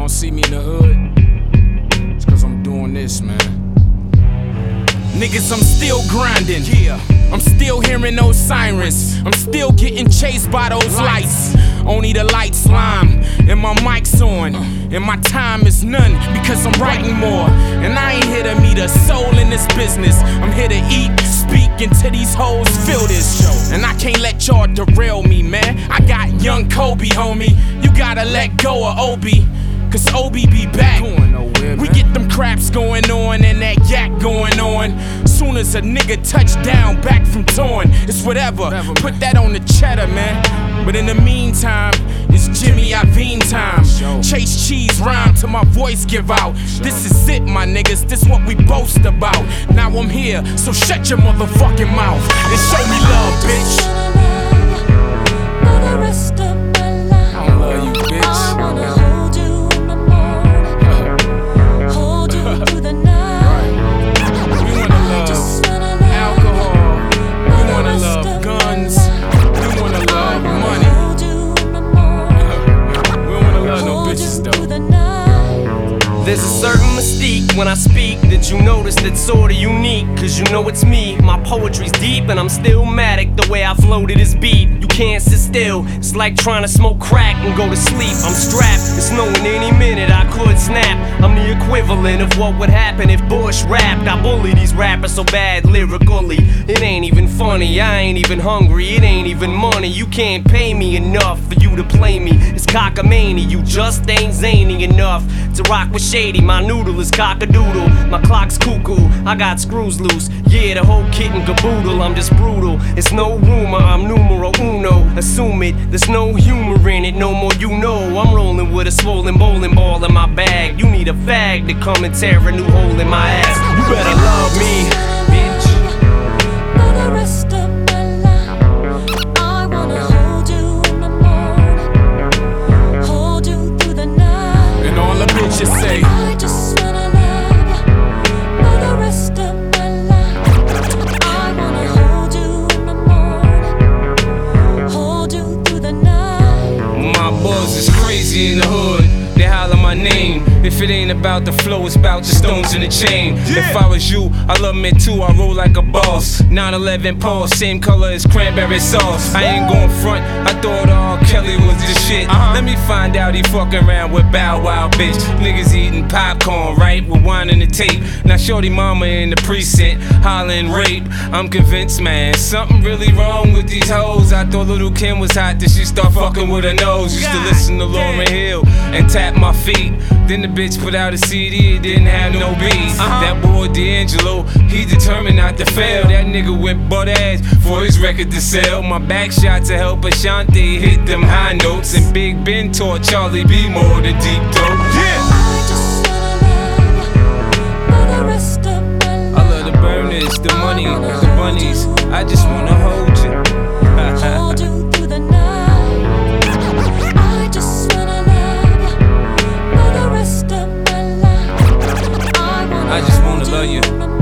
don't see me in the hood, it's cause I'm doing this, man. Niggas, I'm still grinding. Yeah. I'm still hearing those sirens. I'm still getting chased by those lights. Only the lights lime, and my mic's on. And my time is none because I'm writing more. And I ain't here to meet a soul in this business. I'm here to eat, speak, until these hoes feel this. And I can't let y'all derail me, man. I got young Kobe, homie. You gotta let go of Obi, cause Obi be back. We get them craps going on and that yak going on. Soon as a nigga touch down back from torn, it's whatever. Put that on the cheddar, man. But in the meantime, it's Jimmy Iovine time. Chase cheese rhyme till my voice give out. This is it, my niggas, this what we boast about. Now I'm here, so shut your motherfucking mouth and show me love, bitch. I don't love you, bitch. I wanna hold you in the morning, hold you through the night. We wanna love alcohol, we wanna love guns, we wanna love money. We don't wanna love no bitches though. There's a certain mystique when I speak that you notice that's sorta unique. Cause you know it's me, my poetry's deep and I'm stillmatic. The way I floated is beat, you can't sit still. It's like trying to smoke crack and go to sleep. I'm strapped, it's knowing any minute I could snap. I'm the equivalent of what would happen if Bush rapped. I bully these rappers so bad lyrically, it ain't even funny, I ain't even hungry, it ain't even money. You can't pay me enough for you to play me. It's cockamamie, you just ain't zany enough to rock with Shady. My noodle is cockadoodle, my clock's cuckoo, I got screws loose. Yeah, the whole kit and caboodle, I'm just brutal. It's no rumor, I'm numero uno. Assume it, there's no humor in it, no more you know. I'm rolling with a swollen bowling ball in my bag. You need a fag to come and tear a new hole in my ass. You better love me, bitch. For the rest of my life, I wanna hold you in the morning, hold you through the night. And all the bitches say, I just wanna love you for the rest of my life. I wanna hold you in the morning, hold you through the night. my buzz is crazy in the hood. They holler my name. If it ain't about the flow, it's about the stones in the chain. If I was you, I love me too, I roll like a boss. 911 Paul, same color as cranberry sauce. I ain't going front, I thought R. Kelly was the shit. Let me find out he fucking around with Bow Wow, bitch. Niggas eating popcorn, right, with wine in the tape. Now shorty mama in the precinct, hollering rape. I'm convinced, man, something really wrong with these hoes. I thought Little Kim was hot, then she start fucking with her nose. Used to listen to Lauryn Hill and tap my feet. Then the bitch put out a CD, it didn't have no beats. That boy D'Angelo, he determined not to fail. That nigga went butt ass for his record to sell. My back shot to help Ashanti hit them high notes. And Big Ben taught Charlie B more than deep throat. I just wanna love you for the rest of my life. I love the burners, the money, the bunnies. I just wanna hold you. Hold you through the night. I just wanna love you for the rest of my life. I just wanna love you. In the